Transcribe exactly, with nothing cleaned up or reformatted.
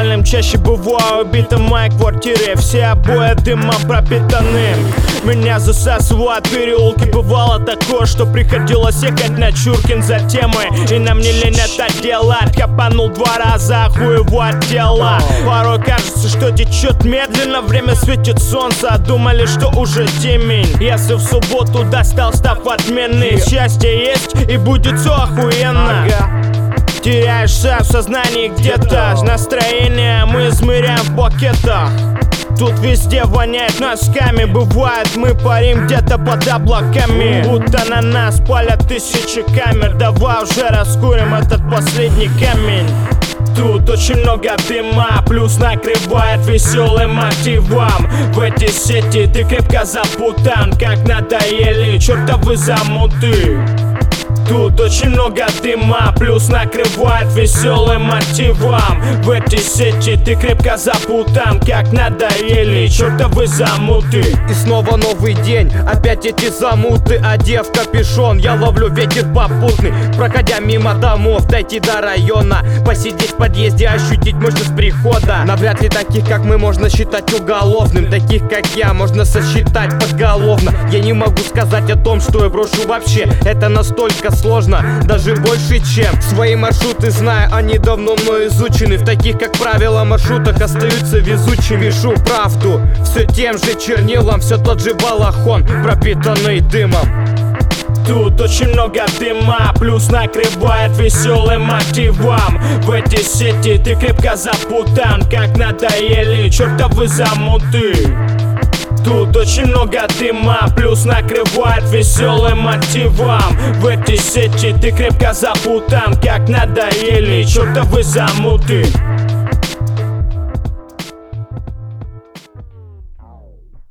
ненормальным чаще бываю убитым в моей квартире. Все обои дымом пропитаны. Меня засасывают переулки. Бывало такое, что приходилось ехать на Чуркин за темой, и нам не лень это делать. Копанул два раза, охуевать дело. Порой кажется, что течет медленно, время светит солнце, а думали, что уже темень. Если в субботу достал, став отменный, счастье есть и будет все охуенно. Теряешься в сознании где-то, настроение мы измеряем в букетах. Тут везде воняет носками, бывает мы парим где-то под облаками, будто на нас палят тысячи камер. Давай уже раскурим этот последний камень. Тут очень много дыма, плюс накрывает веселым мотивом. В эти сети ты крепко запутан, как надоели чертовы замуты. Тут очень много дыма, плюс накрывает веселым мотивом. В эти сети ты крепко запутан, как надоели чертовы замуты. И снова новый день, опять эти замуты. Одев капюшон, я ловлю ветер попутный. Проходя мимо домов, дойти до района, посидеть в подъезде, ощутить мощность прихода. Навряд ли таких, как мы, можно считать уголовным. Таких, как я, можно сосчитать поголовно. Я не могу сказать о том, что я брошу вообще. Это настолько сложно, даже больше, чем свои маршруты знаю, они давно мной изучены. В таких, как правило, маршрутах остаются везучими. Пишу правду, все тем же чернилом, все тот же балахон, пропитанный дымом. Тут очень много дыма, плюс накрывает веселым мотивом. В эти сети ты крепко запутан, как надоели чертовы замуты. Тут очень много дыма, плюс накрывает веселым мотивом. В эти сети ты крепко запутан, как надоели чертовы замуты.